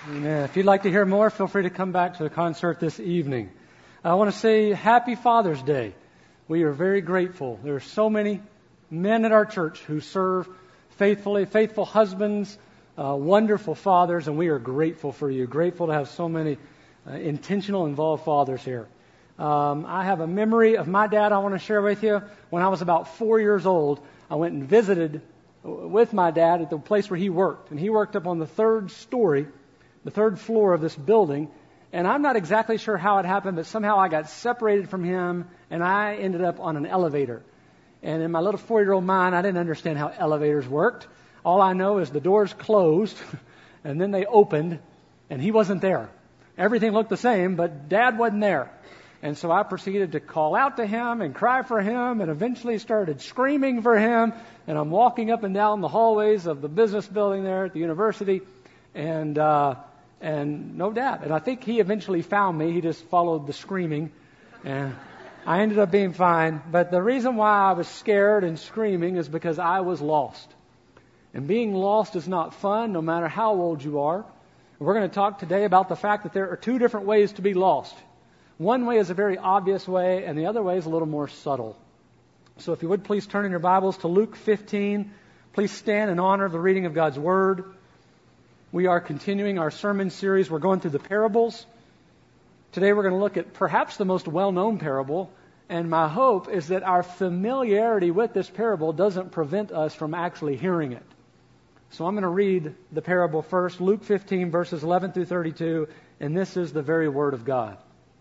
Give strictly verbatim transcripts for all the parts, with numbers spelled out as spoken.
Amen. If you'd like to hear more, feel free to come back to the concert this evening. I want to say Happy Father's Day. We are very grateful. There are so many men at our church who serve faithfully, faithful husbands, uh, wonderful fathers, and we are grateful for you. Grateful to have so many uh, intentional, involved fathers here. Um, I have a memory of my dad I want to share with you. When I was about four years old, I went and visited with my dad at the place where he worked. And he worked up on the third story, the third floor of this building. And I'm not exactly sure how it happened, but somehow I got separated from him, and I ended up on an elevator. And in my little four-year-old mind, I didn't understand how elevators worked. All I know is the doors closed, and then they opened, and he wasn't there. Everything looked the same, but Dad wasn't there. And so I proceeded to call out to him and cry for him, and eventually started screaming for him. And I'm walking up and down the hallways of the business building there at the university, and uh, and no Dad. And I think he eventually found me. He just followed the screaming, and I ended up being fine. But the reason why I was scared and screaming is because I was lost. And being lost is not fun, no matter how old you are. We're going to talk today about the fact that there are two different ways to be lost. One way is a very obvious way, and the other way is a little more subtle. So if you would please turn in your Bibles to Luke fifteen. Please stand in honor of the reading of God's Word. We are continuing our sermon series. We're going through the parables. Today we're going to look at perhaps the most well-known parable, and my hope is that our familiarity with this parable doesn't prevent us from actually hearing it. So I'm going to read the parable first, Luke fifteen, verses eleven through thirty-two, and this is the very Word of God.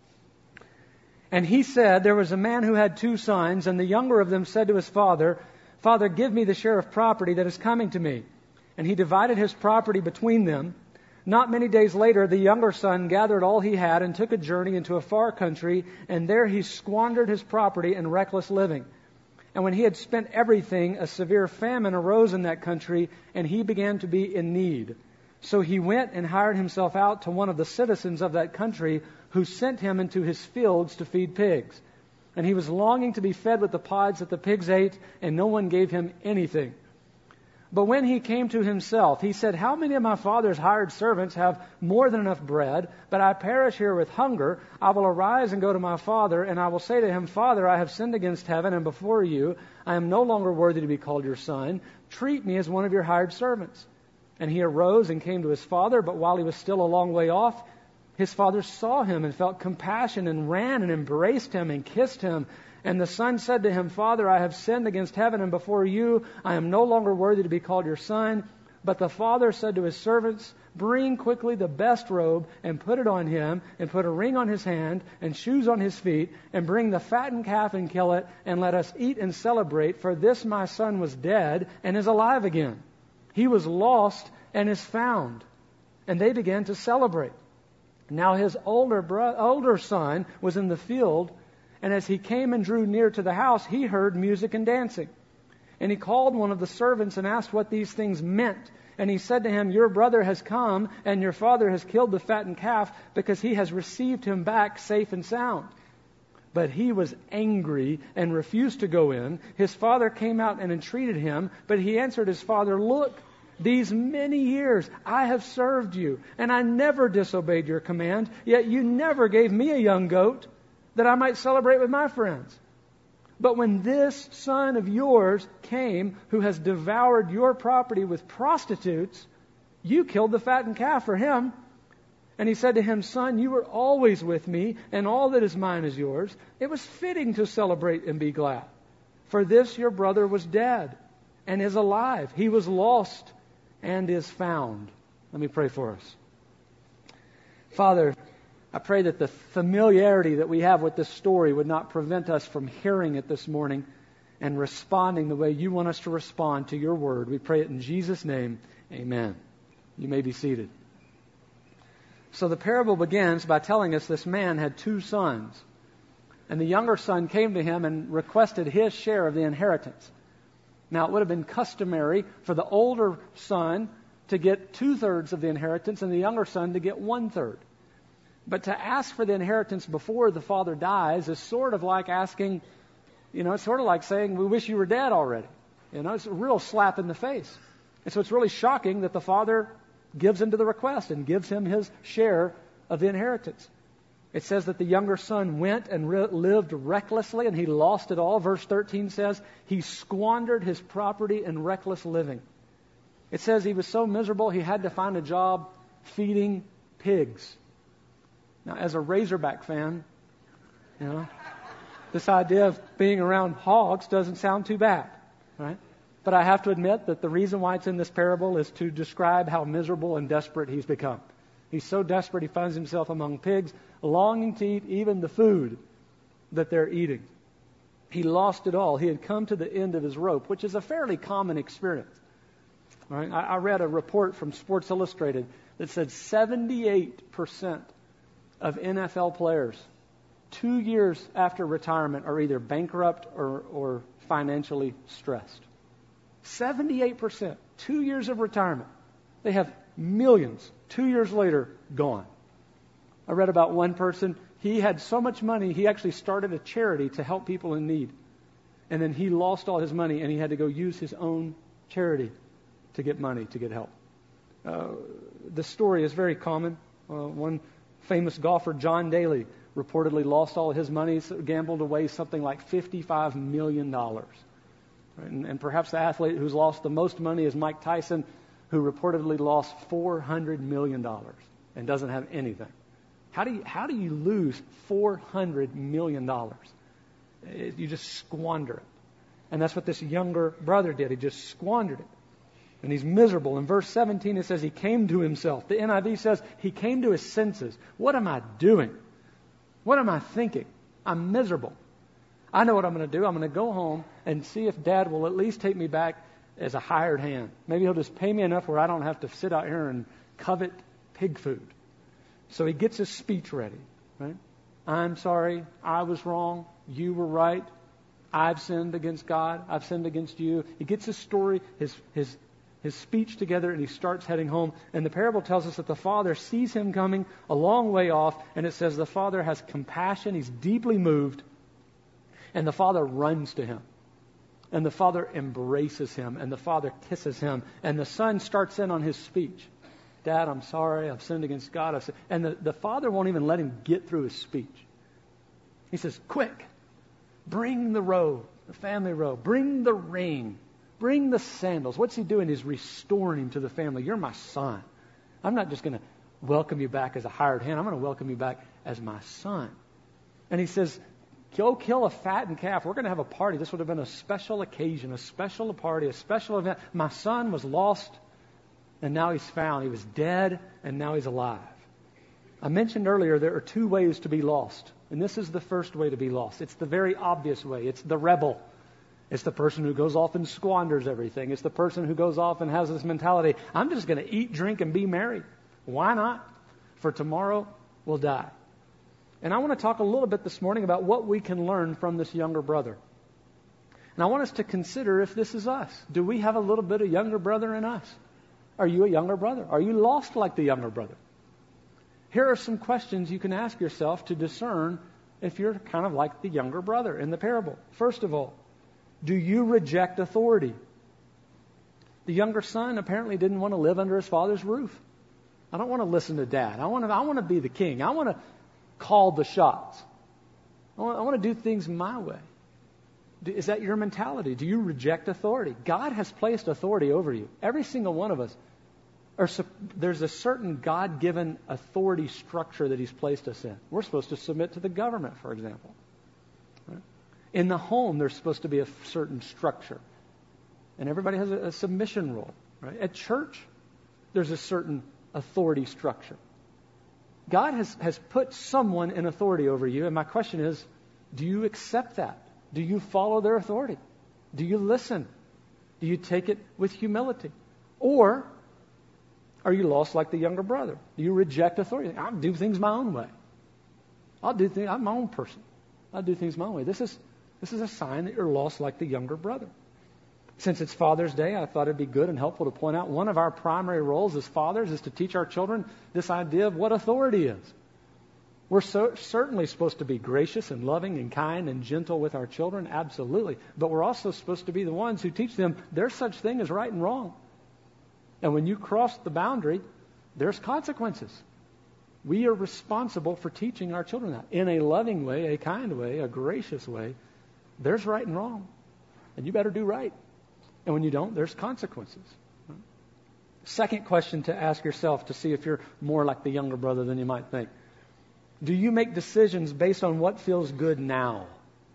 And he said, there was a man who had two sons, and the younger of them said to his father, Father, give me the share of property that is coming to me. And he divided his property between them. Not many days later, the younger son gathered all he had and took a journey into a far country, and there he squandered his property in reckless living. And when he had spent everything, a severe famine arose in that country, and he began to be in need. So he went and hired himself out to one of the citizens of that country, who sent him into his fields to feed pigs. And he was longing to be fed with the pods that the pigs ate, and no one gave him anything. But when he came to himself, he said, how many of my father's hired servants have more than enough bread, but I perish here with hunger? I will arise and go to my father, and I will say to him, Father, I have sinned against heaven and before you. I am no longer worthy to be called your son. Treat me as one of your hired servants. And he arose and came to his father, but while he was still a long way off, his father saw him and felt compassion and ran and embraced him and kissed him. And the son said to him, Father, I have sinned against heaven and before you. I am no longer worthy to be called your son. But the father said to his servants, bring quickly the best robe and put it on him, and put a ring on his hand and shoes on his feet, and bring the fattened calf and kill it, and let us eat and celebrate. For this my son was dead and is alive again. He was lost and is found. And they began to celebrate. Now his older bro- older son was in the field, and as he came and drew near to the house, he heard music and dancing. And he called one of the servants and asked what these things meant. And he said to him, your brother has come, and your father has killed the fattened calf, because he has received him back safe and sound. But he was angry and refused to go in. His father came out and entreated him, but he answered his father, look, these many years I have served you, and I never disobeyed your command, yet you never gave me a young goat that I might celebrate with my friends. But when this son of yours came, who has devoured your property with prostitutes, you killed the fattened calf for him. And he said to him, son, you were always with me, and all that is mine is yours. It was fitting to celebrate and be glad. For this your brother was dead and is alive. He was lost and is found. Let me pray for us. Father, I pray that the familiarity that we have with this story would not prevent us from hearing it this morning and responding the way you want us to respond to your word. We pray it in Jesus' name. Amen. You may be seated. So the parable begins by telling us this man had two sons. And the younger son came to him and requested his share of the inheritance. Now, it would have been customary for the older son to get two-thirds of the inheritance and the younger son to get one-third. But to ask for the inheritance before the father dies is sort of like asking, you know, it's sort of like saying, we wish you were dead already. You know, it's a real slap in the face. And so it's really shocking that the father gives into the request and gives him his share of the inheritance. It says that the younger son went and re- lived recklessly, and he lost it all. Verse thirteen says he squandered his property in reckless living. It says he was so miserable he had to find a job feeding pigs. Now, as a Razorback fan, you know, this idea of being around hogs doesn't sound too bad, right? But I have to admit that the reason why it's in this parable is to describe how miserable and desperate he's become. He's so desperate he finds himself among pigs, longing to eat even the food that they're eating. He lost it all. He had come to the end of his rope, which is a fairly common experience. All right? I, I read a report from Sports Illustrated that said seventy-eight percent of N F L players, two years after retirement, are either bankrupt or, or financially stressed. seventy-eight percent, two years of retirement. They have millions, two years later, gone. I read about one person, he had so much money, he actually started a charity to help people in need. And then he lost all his money, and he had to go use his own charity to get money, to get help. Uh, the story is very common. Uh, one famous golfer, John Daly, reportedly lost all his money, gambled away something like fifty-five million dollars. Right? And, and perhaps the athlete who's lost the most money is Mike Tyson, who reportedly lost four hundred million dollars and doesn't have anything. How do you, how do you lose four hundred million dollars? It, you just squander it. And that's what this younger brother did. He just squandered it. And he's miserable. In verse seventeen, it says he came to himself. The N I V says he came to his senses. What am I doing? What am I thinking? I'm miserable. I know what I'm going to do. I'm going to go home and see if Dad will at least take me back as a hired hand. Maybe he'll just pay me enough where I don't have to sit out here and covet pig food. So he gets his speech ready, right? I'm sorry. I was wrong. You were right. I've sinned against God. I've sinned against you. He gets his story, his his his speech together, and he starts heading home. And the parable tells us that the father sees him coming a long way off, and it says the father has compassion. He's deeply moved, and the father runs to him. And the father embraces him, and the father kisses him, and the son starts in on his speech. Dad, I'm sorry. I've sinned against God. I've sinned. And the, the father won't even let him get through his speech. He says, quick, bring the robe, the family robe. Bring the ring. Bring the sandals. What's he doing? He's restoring him to the family. You're my son. I'm not just going to welcome you back as a hired hand. I'm going to welcome you back as my son. And he says, go kill a fattened calf. We're going to have a party. This would have been a special occasion, a special party, a special event. My son was lost, and now he's found. He was dead, and now he's alive. I mentioned earlier there are two ways to be lost, and this is the first way to be lost. It's the very obvious way. It's the rebel. It's the person who goes off and squanders everything. It's the person who goes off and has this mentality, I'm just going to eat, drink, and be merry. Why not? For tomorrow we'll die. And I want to talk a little bit this morning about what we can learn from this younger brother. And I want us to consider if this is us. Do we have a little bit of younger brother in us? Are you a younger brother? Are you lost like the younger brother? Here are some questions you can ask yourself to discern if you're kind of like the younger brother in the parable. First of all, do you reject authority? The younger son apparently didn't want to live under his father's roof. I don't want to listen to Dad. I want to, I want to be the king. I want to call the shots. I want, I want to do things my way. Is that your mentality? Do you reject authority? God has placed authority over you. Every single one of us. Are, there's a certain God-given authority structure that He's placed us in. We're supposed to submit to the government, for example. Right? In the home, there's supposed to be a certain structure. And everybody has a, a submission role. Right? At church, there's a certain authority structure. God has, has put someone in authority over you, and my question is, do you accept that? Do you follow their authority? Do you listen? Do you take it with humility? Or are you lost like the younger brother? Do you reject authority? I'll do things my own way. I'll do things, I'm my own person. I'll do things my own way. This is, this is a sign that you're lost like the younger brother. Since it's Father's Day, I thought it'd be good and helpful to point out one of our primary roles as fathers is to teach our children this idea of what authority is. We're so, certainly supposed to be gracious and loving and kind and gentle with our children, absolutely. But we're also supposed to be the ones who teach them there's such thing as right and wrong. And when you cross the boundary, there's consequences. We are responsible for teaching our children that in a loving way, a kind way, a gracious way. There's right and wrong, and you better do right. And when you don't, there's consequences. Second question to ask yourself to see if you're more like the younger brother than you might think. Do you make decisions based on what feels good now?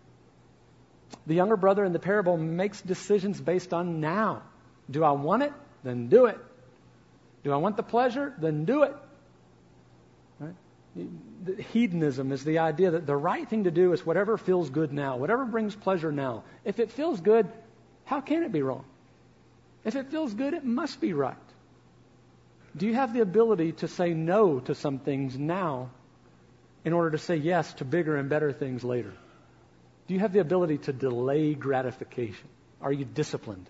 The younger brother in the parable makes decisions based on now. Do I want it? Then do it. Do I want the pleasure? Then do it. Right? The hedonism is the idea that the right thing to do is whatever feels good now, whatever brings pleasure now. If it feels good, how can it be wrong? If it feels good, it must be right. Do you have the ability to say no to some things now in order to say yes to bigger and better things later? Do you have the ability to delay gratification? Are you disciplined?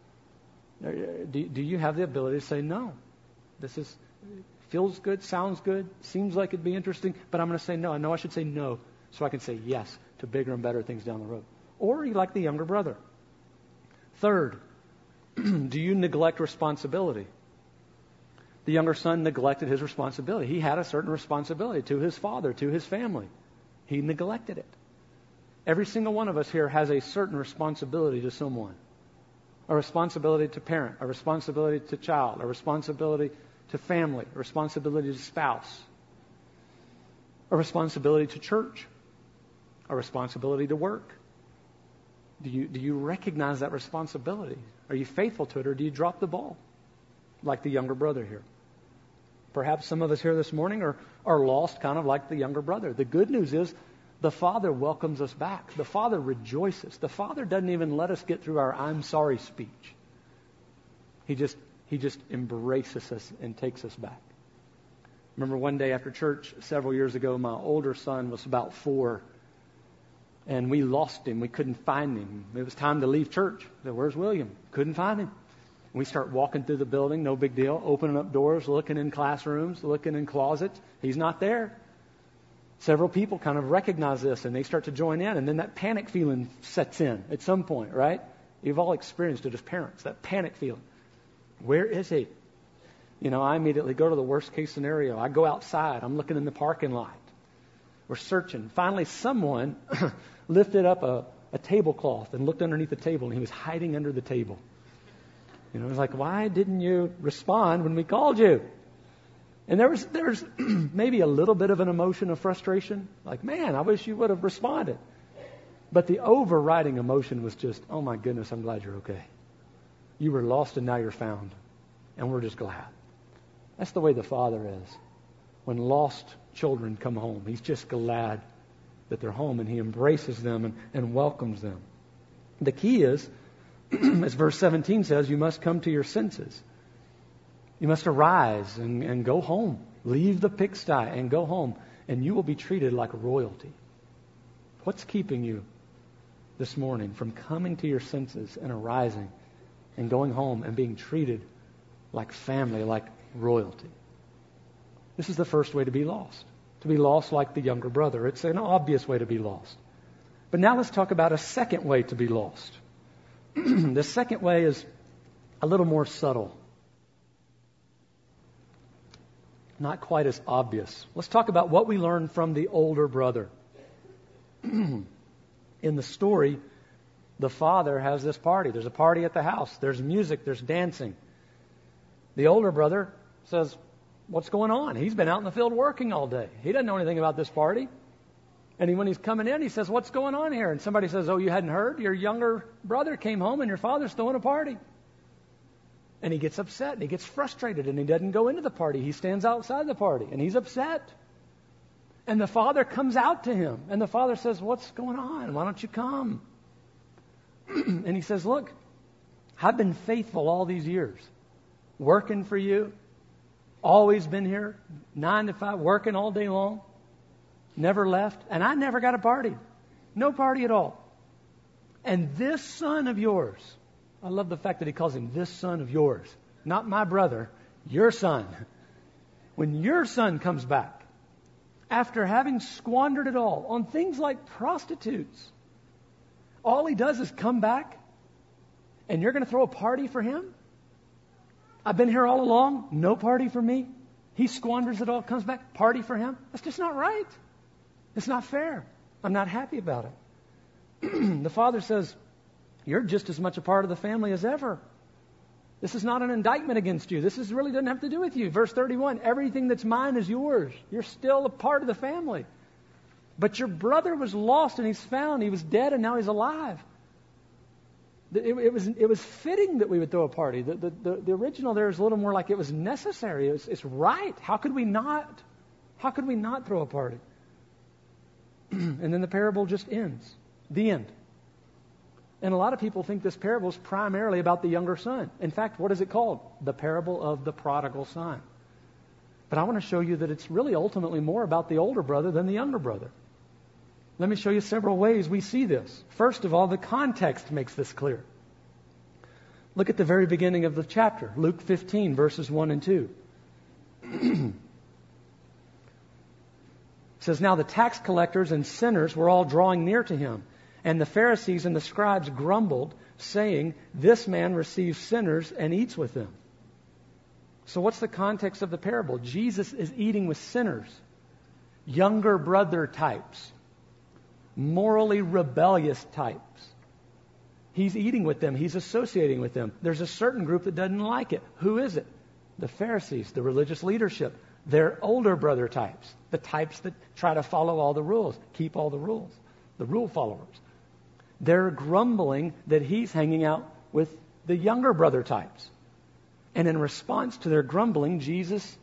Do, do you have the ability to say no? This is feels good, sounds good, seems like it'd be interesting, but I'm going to say no. I know I should say no so I can say yes to bigger and better things down the road. Or are you like the younger brother? Third, do you neglect responsibility? The younger son neglected his responsibility. He had a certain responsibility to his father, to his family. He neglected it. Every single one of us here has a certain responsibility to someone. A responsibility to parent, a responsibility to child, a responsibility to family, a responsibility to spouse, a responsibility to church, a responsibility to work. Do you, do you recognize that responsibility? Are you faithful to it, or do you drop the ball like the younger brother here? Perhaps some of us here this morning are, are lost kind of like the younger brother. The good news is the Father welcomes us back. The Father rejoices. The Father doesn't even let us get through our I'm sorry speech. He just He just embraces us and takes us back. Remember one day after church several years ago, my older son was about four, and we lost him. We couldn't find him. It was time to leave church. I said, "Where's William?" Couldn't find him. We start walking through the building, no big deal, opening up doors, looking in classrooms, looking in closets. He's not there. Several people kind of recognize this, and they start to join in, and then that panic feeling sets in at some point, right? You've all experienced it as parents, that panic feeling. Where is he? You know, I immediately go to the worst case scenario. I go outside. I'm looking in the parking lot. We're searching. Finally, someone lifted up a, a tablecloth and looked underneath the table, and he was hiding under the table. You know, it was like, why didn't you respond when we called you? And there was there's maybe a little bit of an emotion of frustration. Like, man, I wish you would have responded. But the overriding emotion was just, oh my goodness, I'm glad you're okay. You were lost and now you're found. And we're just glad. That's the way the Father is. When lost children come home, He's just glad that they're home, and He embraces them and, and welcomes them. The key is, as verse seventeen says, you must come to your senses. You must arise and, and go home. Leave the pigsty and go home, and you will be treated like royalty. What's keeping you this morning from coming to your senses and arising and going home and being treated like family, like royalty? This is the first way to be lost. To be lost like the younger brother. It's an obvious way to be lost. But now let's talk about a second way to be lost. The second way is a little more subtle. Not quite as obvious. Let's talk about what we learn from the older brother. In the story, the father has this party. There's a party at the house. There's music. There's dancing. The older brother says, what's going on? He's been out in the field working all day. He doesn't know anything about this party. And he, when he's coming in, he says, what's going on here? And somebody says, oh, you hadn't heard? Your younger brother came home and your father's throwing a party. And he gets upset and he gets frustrated and he doesn't go into the party. He stands outside the party and he's upset. And the father comes out to him. And the father says, what's going on? Why don't you come? And he says, look, I've been faithful all these years. Working for you. Always been here. Nine to five. Working all day long. Never left. And I never got a party. No party at all. And this son of yours. I love the fact that he calls him this son of yours. Not my brother. Your son. When your son comes back. After having squandered it all on things like prostitutes. All he does is come back. And you're going to throw a party for him? I've been here all along. No party for me. He squanders it all, comes back, party for him. That's just not right. It's not fair. I'm not happy about it. The father says, you're just as much a part of the family as ever. This is not an indictment against you. This is really doesn't have to do with you. Verse thirty-one, everything that's mine is yours. You're still a part of the family. But your brother was lost and he's found. He was dead and now he's alive. It, it was it was fitting that we would throw a party. The, the, the, the original there is a little more like it was necessary. It was, it's right. How could we not? How could we not throw a party? And then the parable just ends. The end. And a lot of people think this parable is primarily about the younger son. In fact, what is it called? The parable of the prodigal son. But I want to show you that it's really ultimately more about the older brother than the younger brother. Let me show you several ways we see this. First of all, the context makes this clear. Look at the very beginning of the chapter, Luke fifteen, verses one and two. It says, now the tax collectors and sinners were all drawing near to him. And the Pharisees and the scribes grumbled, saying, this man receives sinners and eats with them. So what's the context of the parable? Jesus is eating with sinners, younger brother types, morally rebellious types. He's eating with them. He's associating with them. There's a certain group that doesn't like it. Who is it? The Pharisees, the religious leadership. They're older brother types, the types that try to follow all the rules, keep all the rules, the rule followers. They're grumbling that he's hanging out with the younger brother types. And in response to their grumbling, Jesus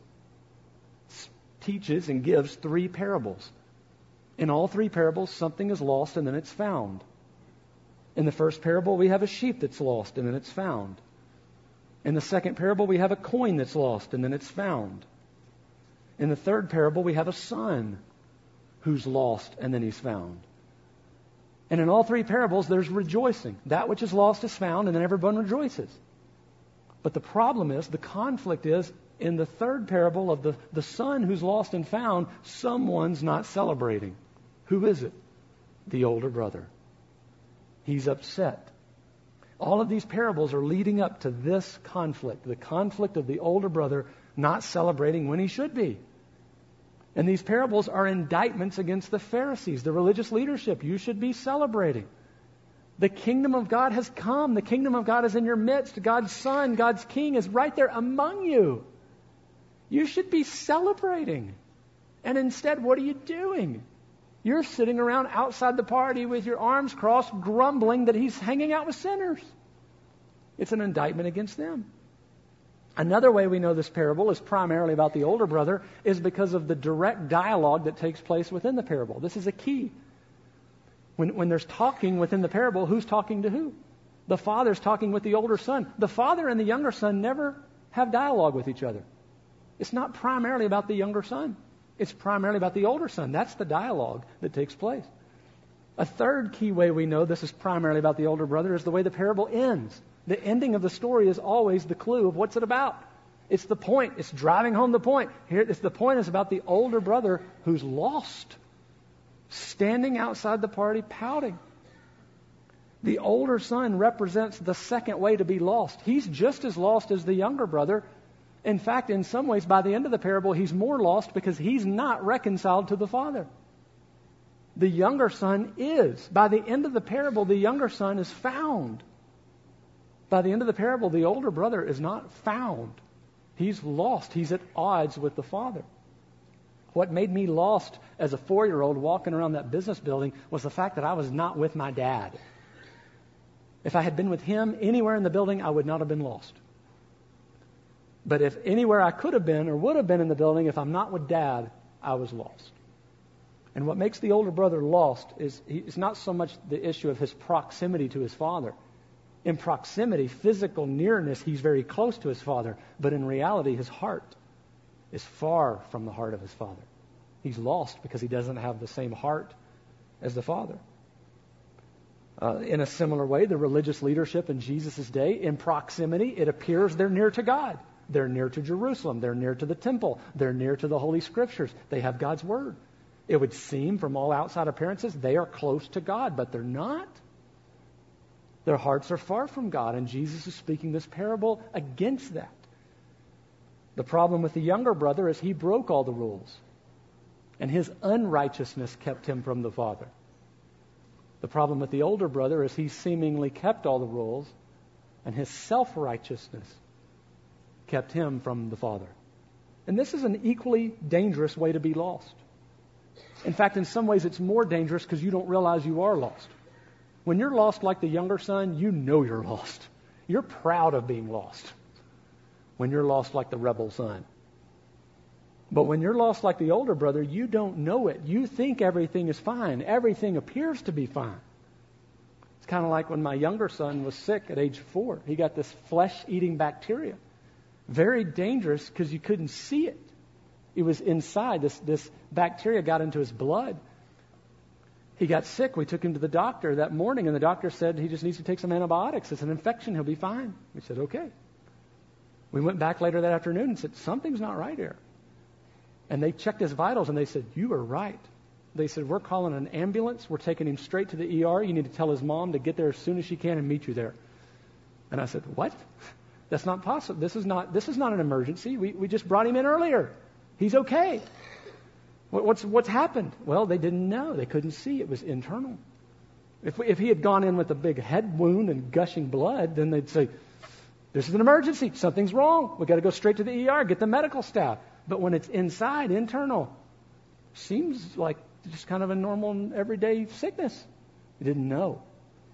teaches and gives three parables. In all three parables, something is lost and then it's found. In the first parable, we have a sheep that's lost and then it's found. In the second parable, we have a coin that's lost and then it's found. In the third parable, we have a son who's lost and then he's found. And in all three parables, there's rejoicing. That which is lost is found, and then everyone rejoices. But the problem is, the conflict is, in the third parable of the, the son who's lost and found, someone's not celebrating. Who is it? The older brother. He's upset. All of these parables are leading up to this conflict, the conflict of the older brother not celebrating when he should be. And these parables are indictments against the Pharisees, the religious leadership. You should be celebrating. The kingdom of God has come. The kingdom of God is in your midst. God's Son, God's King is right there among you. You should be celebrating. And instead, what are you doing? You're sitting around outside the party with your arms crossed, grumbling that he's hanging out with sinners. It's an indictment against them. Another way we know this parable is primarily about the older brother is because of the direct dialogue that takes place within the parable. This is a key. When, when there's talking within the parable, who's talking to who? The father's talking with the older son. The father and the younger son never have dialogue with each other. It's not primarily about the younger son. It's primarily about the older son. That's the dialogue that takes place. A third key way we know this is primarily about the older brother is the way the parable ends. The ending of the story is always the clue of what's it about. It's the point. It's driving home the point. Here, it's the point is about the older brother who's lost, standing outside the party pouting. The older son represents the second way to be lost. He's just as lost as the younger brother. In fact, in some ways, by the end of the parable, he's more lost because he's not reconciled to the father. The younger son is. By the end of the parable, the younger son is found. By the end of the parable, the older brother is not found. He's lost. He's at odds with the father. What made me lost as a four-year-old walking around that business building was the fact that I was not with my dad. If I had been with him anywhere in the building, I would not have been lost. But if anywhere I could have been or would have been in the building, if I'm not with Dad, I was lost. And what makes the older brother lost is he, it's not so much the issue of his proximity to his father. In proximity, physical nearness, he's very close to his father. But in reality, his heart is far from the heart of his father. He's lost because he doesn't have the same heart as the father. Uh, in a similar way, the religious leadership in Jesus' day, in proximity, it appears they're near to God. They're near to Jerusalem. They're near to the temple. They're near to the Holy Scriptures. They have God's Word. It would seem from all outside appearances they are close to God, but they're not. Their hearts are far from God, and Jesus is speaking this parable against that. The problem with the younger brother is he broke all the rules, and his unrighteousness kept him from the Father. The problem with the older brother is he seemingly kept all the rules, and his self-righteousness kept him from the Father. And this is an equally dangerous way to be lost. In fact, in some ways it's more dangerous because you don't realize you are lost. When you're lost like the younger son, you know you're lost. You're proud of being lost. When you're lost like the rebel son. But when you're lost like the older brother, you don't know it. You think everything is fine. Everything appears to be fine. It's kind of like when my younger son was sick at age four. He got this flesh-eating bacteria. Very dangerous because you couldn't see it. It was inside. This, this bacteria got into his blood. He got sick. We took him to the doctor that morning, and the doctor said he just needs to take some antibiotics. It's an infection. He'll be fine. We said, okay. We went back later that afternoon and said, something's not right here. And they checked his vitals, and they said, you are right. They said, we're calling an ambulance. We're taking him straight to the E R. You need to tell his mom to get there as soon as she can and meet you there. And I said, what? That's not possible. This is not, this is not an emergency. We, we just brought him in earlier. He's okay. What's, what's happened? Well, they didn't know. They couldn't see. It was internal. If, we, if he had gone in with a big head wound and gushing blood, then they'd say, this is an emergency. Something's wrong. We've got to go straight to the E R, get the medical staff. But when it's inside, internal, seems like just kind of a normal, everyday sickness. You didn't know.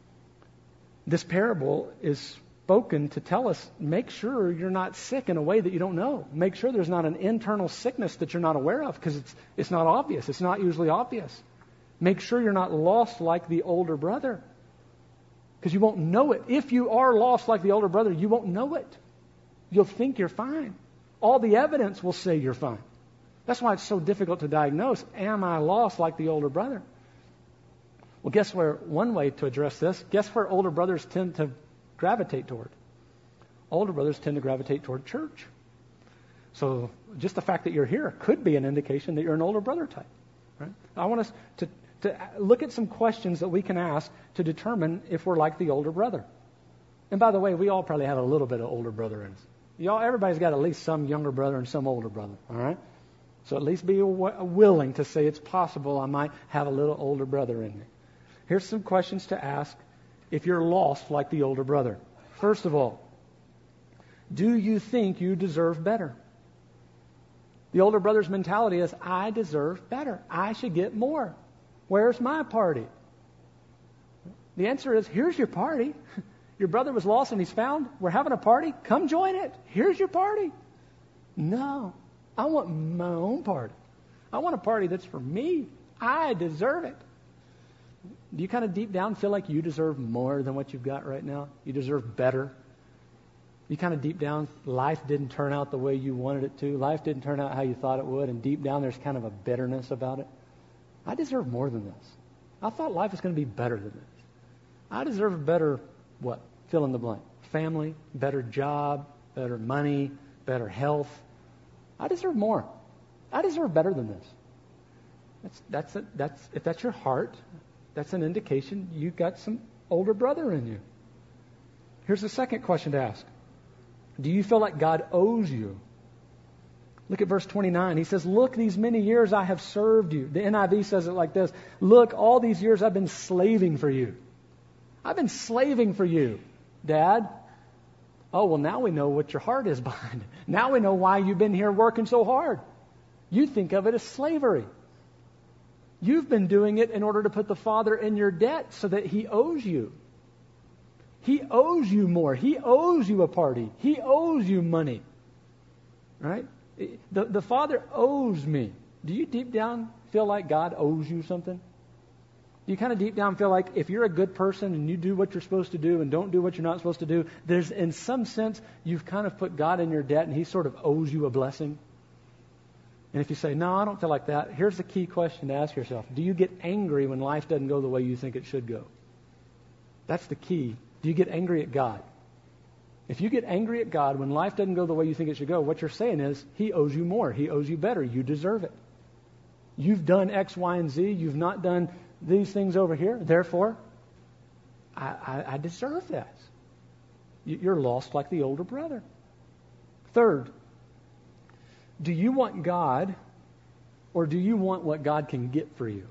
This parable is spoken to tell us, make sure you're not sick in a way that you don't know. Make sure there's not an internal sickness that you're not aware of, because it's, it's not obvious. It's not usually obvious. Make sure you're not lost like the older brother, because you won't know it. If you are lost like the older brother, you won't know it. You'll think you're fine. All the evidence will say you're fine. That's why it's so difficult to diagnose. Am I lost like the older brother? Well, guess where, one way to address this, guess where older brothers tend to gravitate toward? Older brothers tend to gravitate toward church. So just the fact that you're here could be an indication that you're an older brother type. Right? I want us to, to look at some questions that we can ask to determine if we're like the older brother. And by the way, we all probably have a little bit of older brother in us. Y'all, everybody's got at least some younger brother and some older brother. All right? So at least be w- willing to say it's possible I might have a little older brother in me. Here's some questions to ask if you're lost like the older brother. First of all, do you think you deserve better? The older brother's mentality is, I deserve better. I should get more. Where's my party? The answer is, here's your party. Your brother was lost and he's found. We're having a party. Come join it. Here's your party. No, I want my own party. I want a party that's for me. I deserve it. Do you kind of deep down feel like you deserve more than what you've got right now? You deserve better? You kind of deep down, life didn't turn out the way you wanted it to. Life didn't turn out how you thought it would. And deep down, there's kind of a bitterness about it. I deserve more than this. I thought life was going to be better than this. I deserve a better, what? Fill in the blank. Family, better job, better money, better health. I deserve more. I deserve better than this. That's, that's, a, that's, if that's your heart, that's an indication you've got some older brother in you. Here's the second question to ask. Do you feel like God owes you? Look at verse twenty-nine. He says, look, these many years I have served you. The N I V says it like this. Look, all these years I've been slaving for you. I've been slaving for you, Dad. Oh, well, now we know what your heart is behind it. Now we know why you've been here working so hard. You think of it as slavery. You've been doing it in order to put the Father in your debt so that He owes you. He owes you more. He owes you a party. He owes you money. Right? The, the Father owes me. Do you deep down feel like God owes you something? Do you kind of deep down feel like if you're a good person and you do what you're supposed to do and don't do what you're not supposed to do, there's in some sense you've kind of put God in your debt and He sort of owes you a blessing? And if you say, no, I don't feel like that, here's the key question to ask yourself. Do you get angry when life doesn't go the way you think it should go? That's the key. Do you get angry at God? If you get angry at God when life doesn't go the way you think it should go, what you're saying is, He owes you more. He owes you better. You deserve it. You've done X, Y, and Z. You've not done these things over here. Therefore, I, I, I deserve this. You're lost like the older brother. Third, Do you want God, or do you want what God can get for you?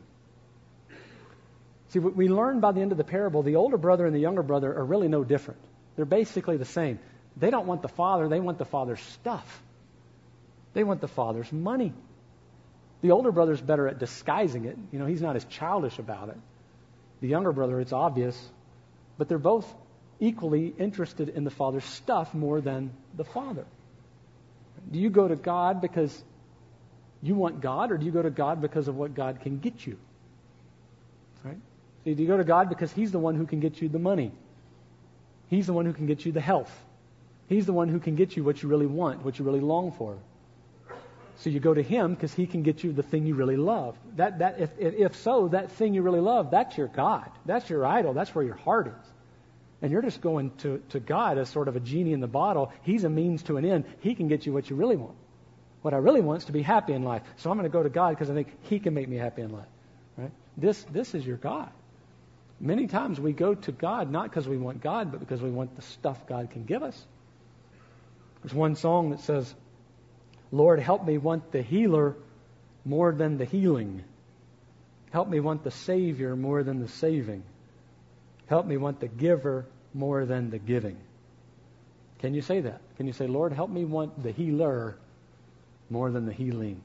See, what we learn by the end of the parable, the older brother and the younger brother are really no different. They're basically the same. They don't want the father, they want the father's stuff. They want the father's money. The older brother's better at disguising it. You know, he's not as childish about it. The younger brother, it's obvious. But they're both equally interested in the father's stuff more than the father. Do you go to God because you want God, or do you go to God because of what God can get you? Right? Do you go to God because He's the one who can get you the money? He's the one who can get you the health. He's the one who can get you what you really want, what you really long for. So you go to Him because He can get you the thing you really love. That that if, if if so, that thing you really love, that's your God. That's your idol. That's where your heart is. And you're just going to, to God as sort of a genie in the bottle. He's a means to an end. He can get you what you really want. What I really want is to be happy in life. So I'm going to go to God because I think He can make me happy in life. Right? This this is your God. Many times we go to God not because we want God, but because we want the stuff God can give us. There's one song that says, Lord, help me want the healer more than the healing. Help me want the Savior more than the saving. Help me want the giver more than the giving. Can you say that? Can you say, Lord, help me want the healer more than the healing?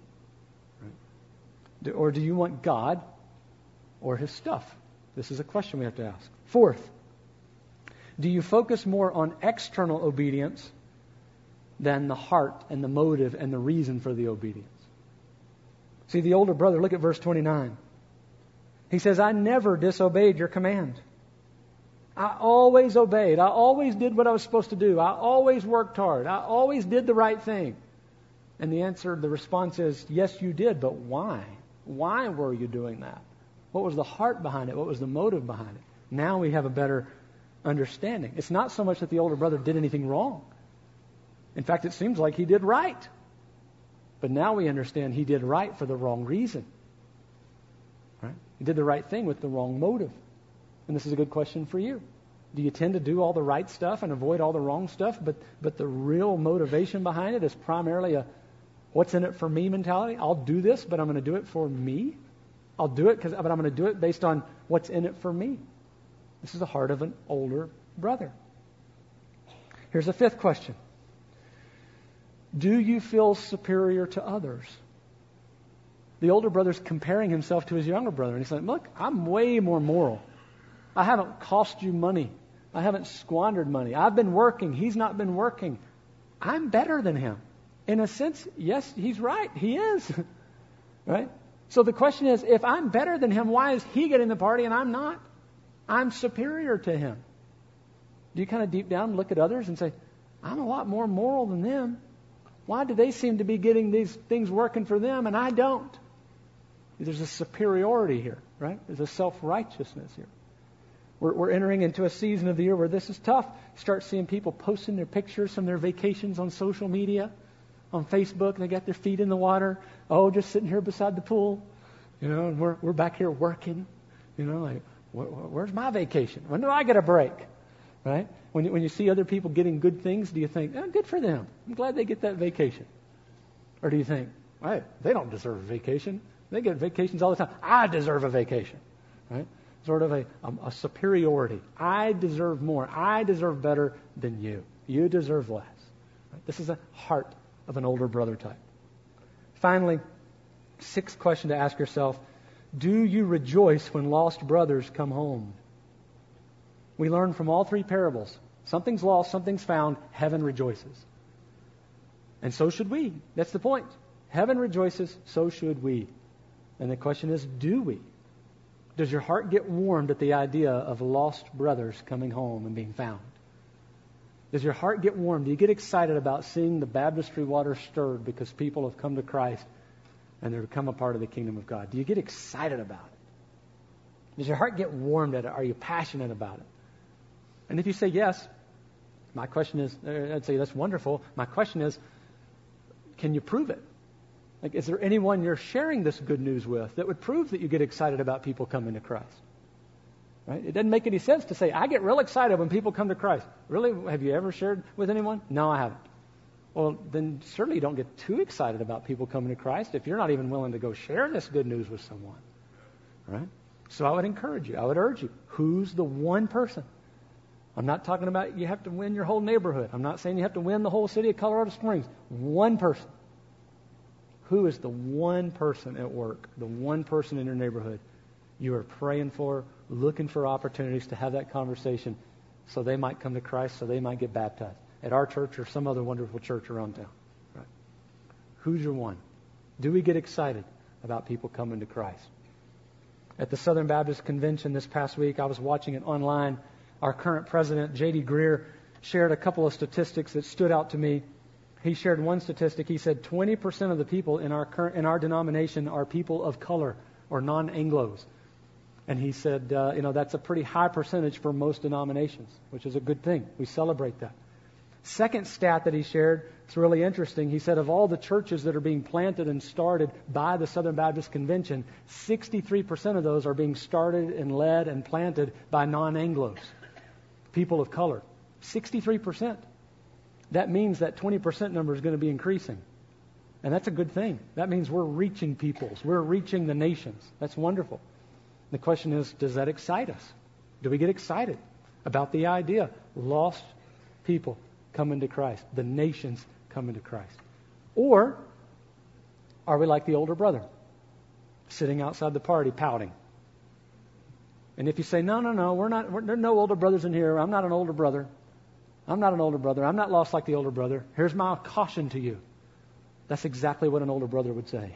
Right? Or do you want God or His stuff? This is a question we have to ask. Fourth, do you focus more on external obedience than the heart and the motive and the reason for the obedience? See, the older brother, look at verse twenty-nine. He says, I never disobeyed your command. I always obeyed. I always did what I was supposed to do. I always worked hard. I always did the right thing. And the answer, the response is, yes, you did, but why? Why were you doing that? What was the heart behind it? What was the motive behind it? Now we have a better understanding. It's not so much that the older brother did anything wrong. In fact, it seems like he did right. But now we understand he did right for the wrong reason. Right? He did the right thing with the wrong motive. And this is a good question for you. Do you tend to do all the right stuff and avoid all the wrong stuff, but but the real motivation behind it is primarily a what's in it for me mentality? I'll do this, but I'm going to do it for me. I'll do it, because, but I'm going to do it based on what's in it for me. This is the heart of an older brother. Here's a fifth question. Do you feel superior to others? The older brother's comparing himself to his younger brother, and he's like, look, I'm way more moral. I haven't cost you money. I haven't squandered money. I've been working. He's not been working. I'm better than him. In a sense, yes, he's right. He is. Right? So the question is, if I'm better than him, why is he getting the party and I'm not? I'm superior to him. Do you kind of deep down look at others and say, I'm a lot more moral than them. Why do they seem to be getting these things working for them and I don't? There's a superiority here, right? There's a self-righteousness here. We're, we're entering into a season of the year where this is tough. Start seeing people posting their pictures from their vacations on social media, on Facebook. They got their feet in the water. Oh, just sitting here beside the pool. You know, and we're we're back here working. You know, like, wh- wh- where's my vacation? When do I get a break? Right? When you, when you see other people getting good things, do you think, oh, good for them. I'm glad they get that vacation. Or do you think, hey, they don't deserve a vacation. They get vacations all the time. I deserve a vacation. Right? Sort of a, a, a superiority. I deserve more. I deserve better than you. You deserve less. Right? This is a heart of an older brother type. Finally, sixth question to ask yourself, do you rejoice when lost brothers come home? We learn from all three parables. Something's lost, something's found, heaven rejoices. And so should we. That's the point. Heaven rejoices, so should we. And the question is, do we? Does your heart get warmed at the idea of lost brothers coming home and being found? Does your heart get warm? Do you get excited about seeing the baptistry water stirred because people have come to Christ and they've become a part of the kingdom of God? Do you get excited about it? Does your heart get warmed at it? Are you passionate about it? And if you say yes, my question is, I'd say that's wonderful. My question is, can you prove it? Like, is there anyone you're sharing this good news with that would prove that you get excited about people coming to Christ? Right? It doesn't make any sense to say, I get real excited when people come to Christ. Really? Have you ever shared with anyone? No, I haven't. Well, then certainly don't get too excited about people coming to Christ if you're not even willing to go share this good news with someone. Right? So I would encourage you, I would urge you, who's the one person? I'm not talking about you have to win your whole neighborhood. I'm not saying you have to win the whole city of Colorado Springs. One person. Who is the one person at work, the one person in your neighborhood you are praying for, looking for opportunities to have that conversation so they might come to Christ, so they might get baptized at our church or some other wonderful church around town? Right? Who's your one? Do we get excited about people coming to Christ? At the Southern Baptist Convention this past week, I was watching it online. Our current president, J D Greer, shared a couple of statistics that stood out to me. He shared one statistic. He said twenty percent of the people in our current, in our denomination are people of color or non-Anglos. And he said, uh, you know, that's a pretty high percentage for most denominations, which is a good thing. We celebrate that. Second stat that he shared, it's really interesting. He said of all the churches that are being planted and started by the Southern Baptist Convention, sixty-three percent of those are being started and led and planted by non-Anglos, people of color. sixty-three percent. That means that twenty percent number is going to be increasing. And that's a good thing. That means we're reaching peoples. We're reaching the nations. That's wonderful. The question is, does that excite us? Do we get excited about the idea? Lost people coming to Christ. The nations coming to Christ. Or are we like the older brother, sitting outside the party pouting? And if you say, no, no, no, we're not, we're, there are no older brothers in here. I'm not an older brother. I'm not an older brother. I'm not lost like the older brother. Here's my caution to you. That's exactly what an older brother would say.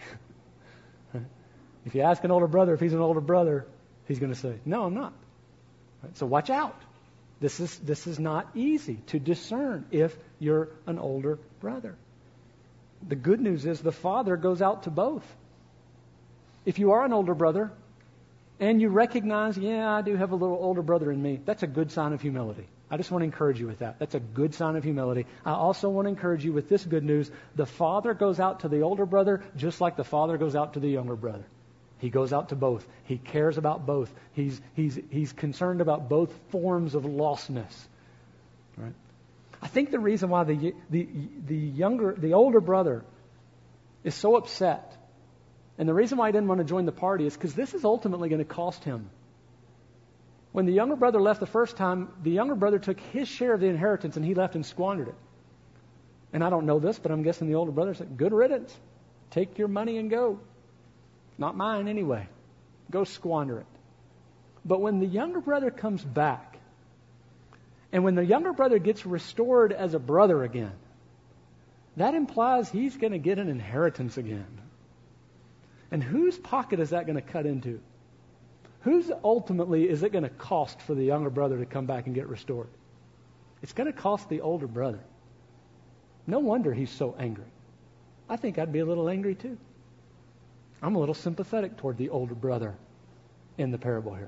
If you ask an older brother if he's an older brother, he's going to say, no, I'm not. Right? So watch out. This is this is not easy to discern if you're an older brother. The good news is the Father goes out to both. If you are an older brother and you recognize, yeah, I do have a little older brother in me, that's a good sign of humility. I just want to encourage you with that. That's a good sign of humility. I also want to encourage you with this good news. The Father goes out to the older brother just like the Father goes out to the younger brother. He goes out to both. He cares about both. He's he's he's concerned about both forms of lostness. Right? I think the reason why the the the younger the older brother is so upset, and the reason why he didn't want to join the party is because this is ultimately going to cost him. When the younger brother left the first time, the younger brother took his share of the inheritance and he left and squandered it. And I don't know this, but I'm guessing the older brother said, good riddance. Take your money and go. Not mine anyway. Go squander it. But when the younger brother comes back, and when the younger brother gets restored as a brother again, that implies he's going to get an inheritance again. And whose pocket is that going to cut into? Whose ultimately is it going to cost for the younger brother to come back and get restored? It's going to cost the older brother. No wonder he's so angry. I think I'd be a little angry too. I'm a little sympathetic toward the older brother in the parable here.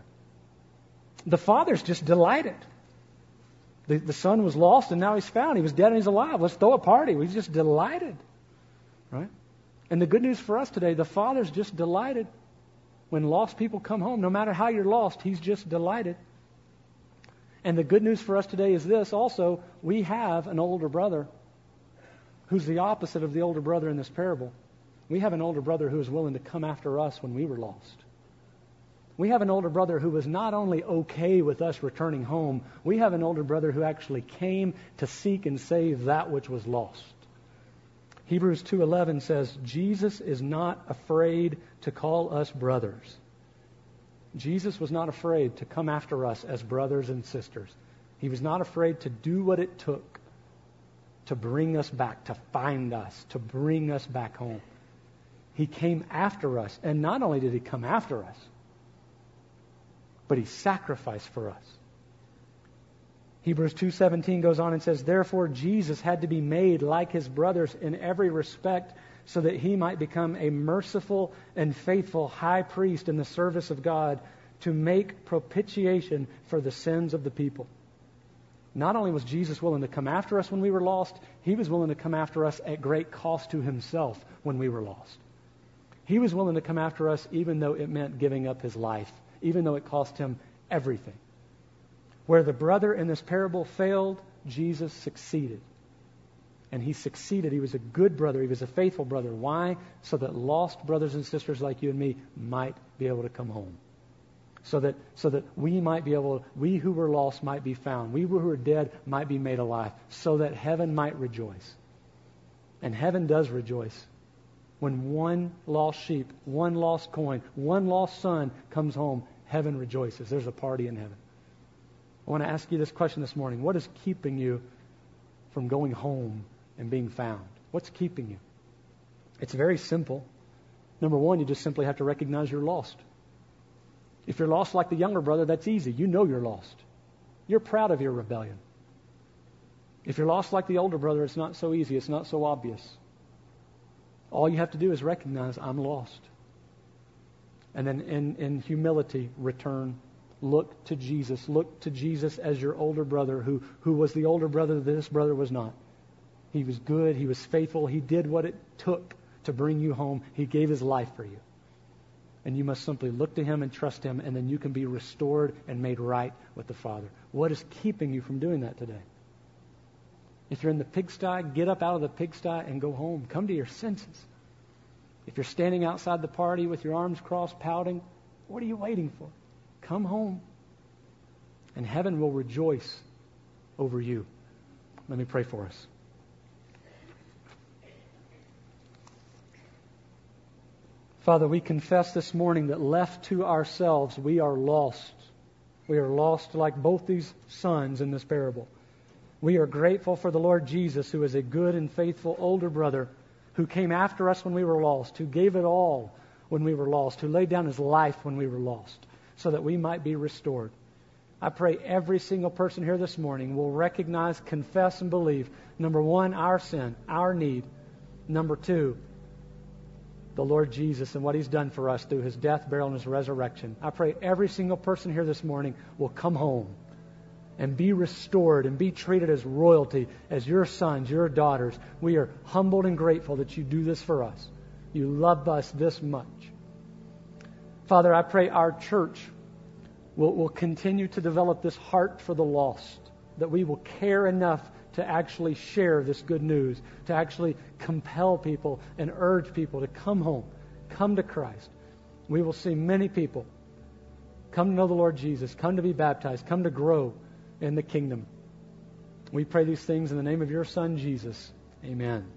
The father's just delighted. The, the son was lost and now he's found. He was dead and he's alive. Let's throw a party. He's just delighted. Right? And the good news for us today, the father's just delighted. When lost people come home, no matter how you're lost, he's just delighted. And the good news for us today is this also, we have an older brother who's the opposite of the older brother in this parable. We have an older brother who is willing to come after us when we were lost. We have an older brother who was not only okay with us returning home, we have an older brother who actually came to seek and save that which was lost. Hebrews two eleven says, Jesus is not afraid to call us brothers. Jesus was not afraid to come after us as brothers and sisters. He was not afraid to do what it took to bring us back, to find us, to bring us back home. He came after us, and not only did he come after us, but he sacrificed for us. Hebrews two seventeen goes on and says, therefore Jesus had to be made like his brothers in every respect so that he might become a merciful and faithful high priest in the service of God to make propitiation for the sins of the people. Not only was Jesus willing to come after us when we were lost, he was willing to come after us at great cost to himself when we were lost. He was willing to come after us even though it meant giving up his life, even though it cost him everything. Where the brother in this parable failed, Jesus succeeded. And he succeeded. He was a good brother. He was a faithful brother. Why? So that lost brothers and sisters like you and me might be able to come home. So that so that we might be able, we who were lost might be found. We who were dead might be made alive. So that heaven might rejoice. And heaven does rejoice when one lost sheep, one lost coin, one lost son comes home. Heaven rejoices. There's a party in heaven. I want to ask you this question this morning. What is keeping you from going home and being found? What's keeping you? It's very simple. Number one, you just simply have to recognize you're lost. If you're lost like the younger brother, that's easy. You know you're lost. You're proud of your rebellion. If you're lost like the older brother, it's not so easy. It's not so obvious. All you have to do is recognize I'm lost. And then in, in humility, return. Look to Jesus. Look to Jesus as your older brother who, who was the older brother that this brother was not. He was good. He was faithful. He did what it took to bring you home. He gave his life for you. And you must simply look to him and trust him, and then you can be restored and made right with the Father. What is keeping you from doing that today? If you're in the pigsty, get up out of the pigsty and go home. Come to your senses. If you're standing outside the party with your arms crossed, pouting, what are you waiting for? Come home. And heaven will rejoice over you. Let me pray for us. Father, we confess this morning that left to ourselves, we are lost. We are lost like both these sons in this parable. We are grateful for the Lord Jesus, who is a good and faithful older brother, who came after us when we were lost, who gave it all when we were lost, who laid down his life when we were lost, so that we might be restored. I pray every single person here this morning will recognize, confess, and believe, number one, our sin, our need. Number two, the Lord Jesus and what he's done for us through his death, burial, and his resurrection. I pray every single person here this morning will come home and be restored and be treated as royalty, as your sons, your daughters. We are humbled and grateful that you do this for us. You love us this much. Father, I pray our church will, will continue to develop this heart for the lost, that we will care enough to actually share this good news, to actually compel people and urge people to come home, come to Christ. We will see many people come to know the Lord Jesus, come to be baptized, come to grow in the kingdom. We pray these things in the name of your Son, Jesus. Amen.